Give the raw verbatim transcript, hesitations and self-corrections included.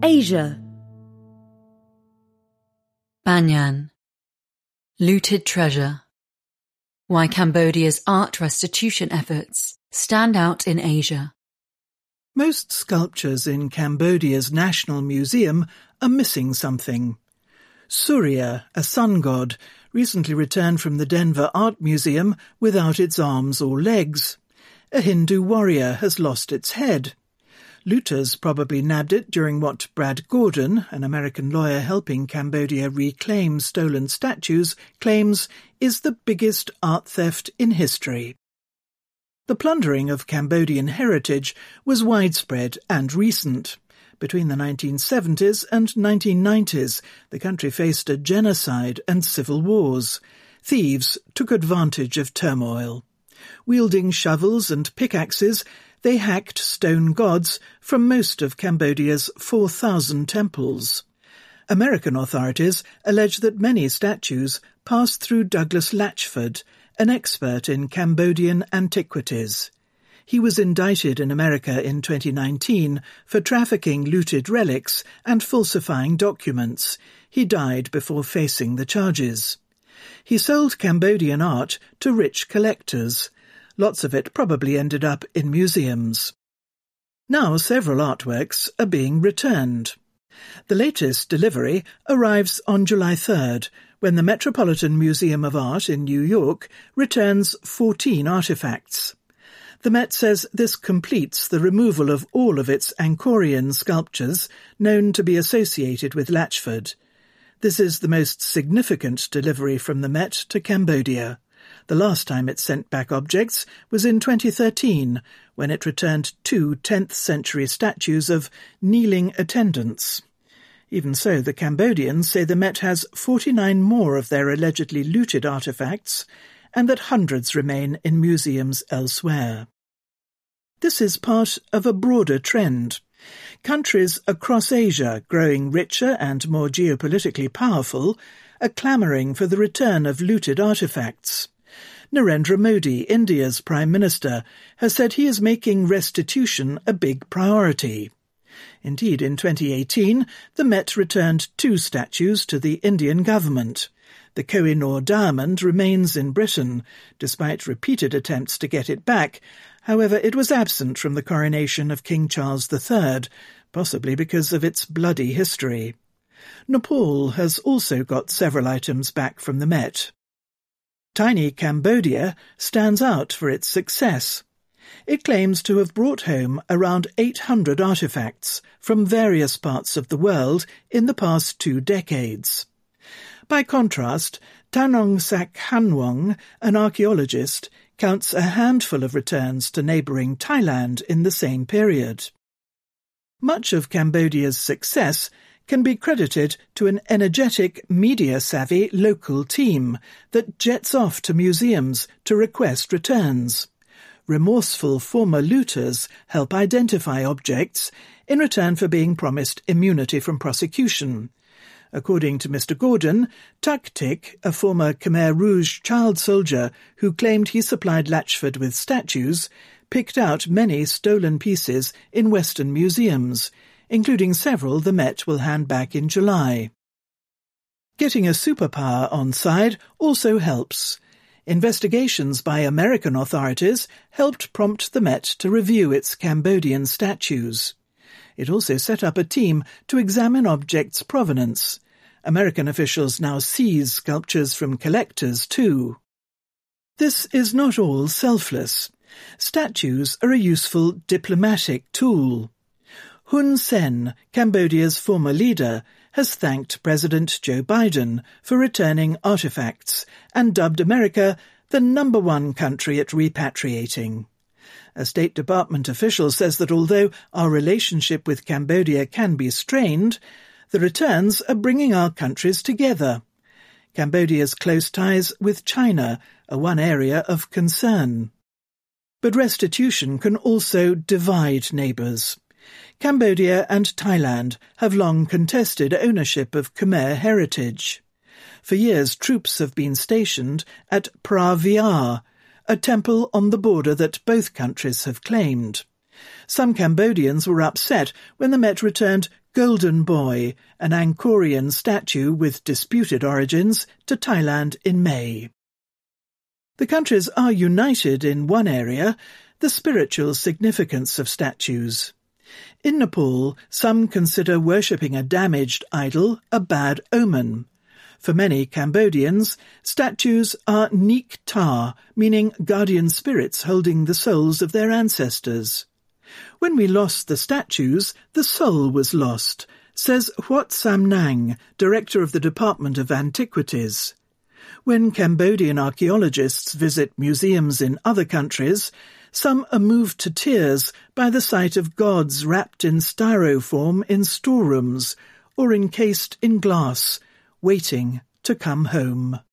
Asia. Banyan. Looted treasure. Why Cambodia's art restitution efforts stand out in Asia. Most sculptures in Cambodia's National Museum are missing something. Surya, a sun god, recently returned from the Denver Art Museum without its arms or legs. A Hindu warrior has lost its head. Looters probably nabbed it during what Brad Gordon, an American lawyer helping Cambodia reclaim stolen statues, claims is the biggest art theft in history. The plundering of Cambodian heritage was widespread and recent. Between the nineteen seventies and nineteen nineties, the country faced a genocide and civil wars. Thieves took advantage of turmoil. Wielding shovels and pickaxes, they hacked stone gods from most of Cambodia's four thousand temples. American authorities allege that many statues passed through Douglas Latchford, an expert in Cambodian antiquities. He was indicted in America in twenty nineteen for trafficking looted relics and falsifying documents. He died before facing the charges. He sold Cambodian art to rich collectors. Lots of it probably ended up in museums. Now several artworks are being returned. The latest delivery arrives on July third, when the Metropolitan Museum of Art in New York returns fourteen artifacts. The Met says this completes the removal of all of its Angkorian sculptures known to be associated with Latchford. This is the most significant delivery from the Met to Cambodia. The last time it sent back objects was in twenty thirteen, when it returned two tenth century statues of kneeling attendants. Even so, the Cambodians say the Met has forty-nine more of their allegedly looted artifacts, and that hundreds remain in museums elsewhere. This is part of a broader trend. Countries across Asia, growing richer and more geopolitically powerful, are clamouring for the return of looted artifacts. Narendra Modi, India's Prime Minister, has said he is making restitution a big priority. Indeed, in twenty eighteen, the Met returned two statues to the Indian government. The Koh-i-Noor diamond remains in Britain, despite repeated attempts to get it back. However, it was absent from the coronation of King Charles the Third, possibly because of its bloody history. Nepal has also got several items back from the Met. Tiny Cambodia stands out for its success. It claims to have brought home around eight hundred artifacts from various parts of the world in the past two decades. By contrast, Tanong Sak Hanwong, an archaeologist, counts a handful of returns to neighbouring Thailand in the same period. Much of Cambodia's success can be credited to an energetic, media-savvy local team that jets off to museums to request returns. Remorseful former looters help identify objects in return for being promised immunity from prosecution. According to Mister Gordon, Tuk Tik, a former Khmer Rouge child soldier who claimed he supplied Latchford with statues, picked out many stolen pieces in Western museums, including several the Met will hand back in July. Getting a superpower on side also helps. Investigations by American authorities helped prompt the Met to review its Cambodian statues. It also set up a team to examine objects' provenance. American officials now seize sculptures from collectors too. This is not all selfless. Statues are a useful diplomatic tool. Hun Sen, Cambodia's former leader, has thanked President Joe Biden for returning artifacts and dubbed America the number one country at repatriating. A State Department official says that although our relationship with Cambodia can be strained, the returns are bringing our countries together. Cambodia's close ties with China are one area of concern. But restitution can also divide neighbours. Cambodia and Thailand have long contested ownership of Khmer heritage. For years, troops have been stationed at Phra Viar, a temple on the border that both countries have claimed. Some Cambodians were upset when the Met returned Golden Boy, an Angkorian statue with disputed origins, to Thailand in May. The countries are united in one area, the spiritual significance of statues. In Nepal, some consider worshipping a damaged idol a bad omen. For many Cambodians, statues are Nik Ta, meaning guardian spirits holding the souls of their ancestors. When we lost the statues, the soul was lost, says Huot Sam Nang, director of the Department of Antiquities. When Cambodian archaeologists visit museums in other countries, some are moved to tears by the sight of gods wrapped in styrofoam in storerooms or encased in glass, waiting to come home.